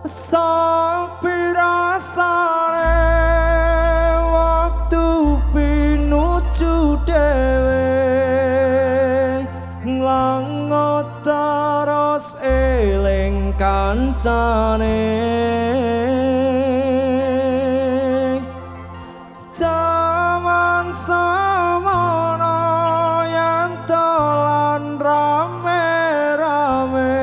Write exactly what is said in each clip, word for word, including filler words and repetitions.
Sepi rasane waktu pinuju dhewe nglangot terus eling kancane jaman semono yen dolan rame-rame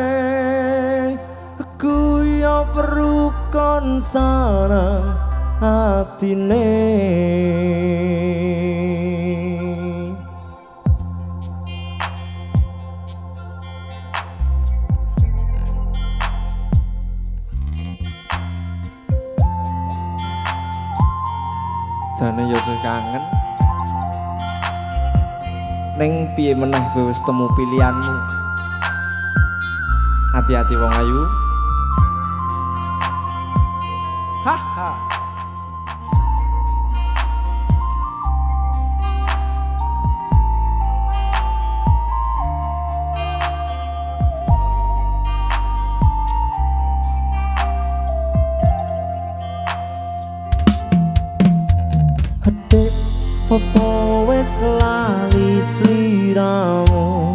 guya perukon sarang atine jane ya sing kangen ning piye meneh kowe wis temu pilihanmu hati-hati wong ayu haha Adik opo wis lali sliramu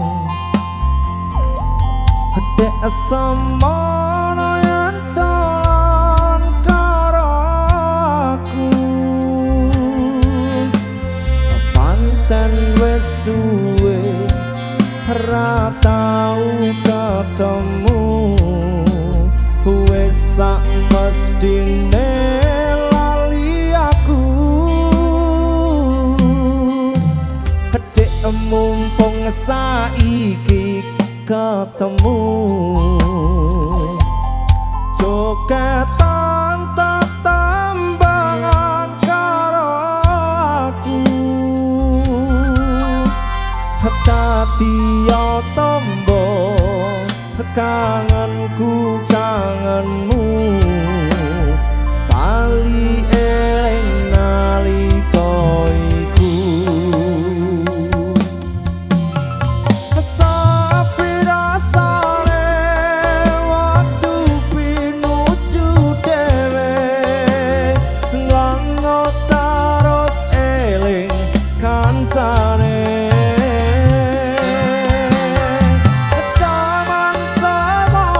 Adik semono yen dolan karo aku pancen wis suwe ra tau ketemu wis sak mestine mumpung saiki ketemu jogetan tetembangan karo aku dadi ya tombo kangenku kangenmu bali eling nalika Zaman semono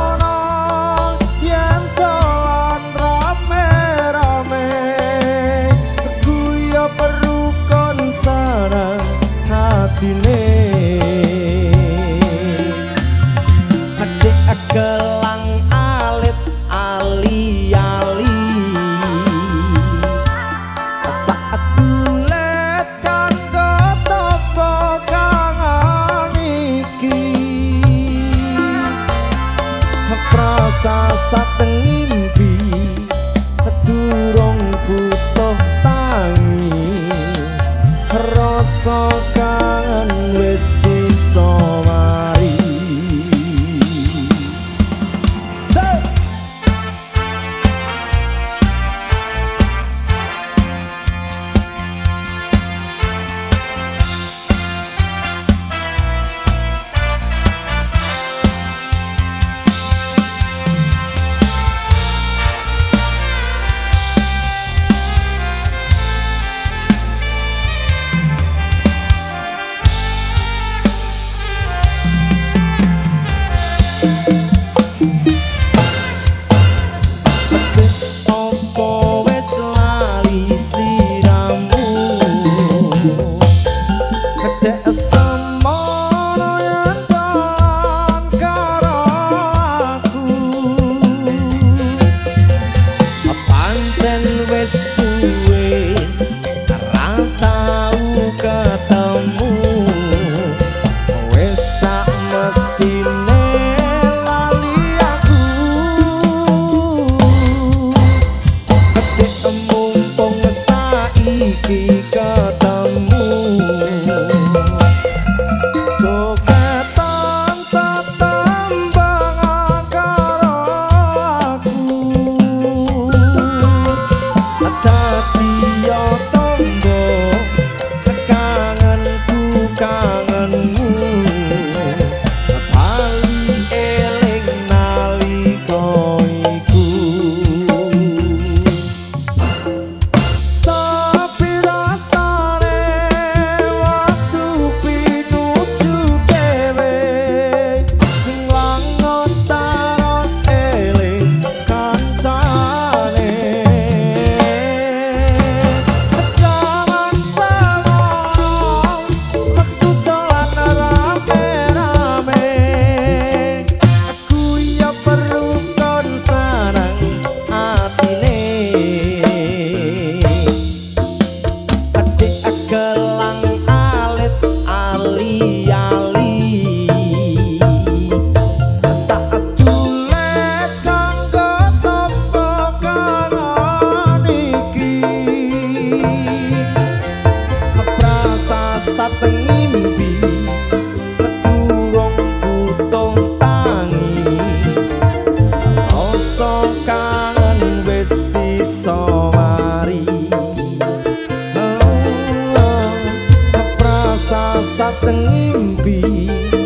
dateng ngimpi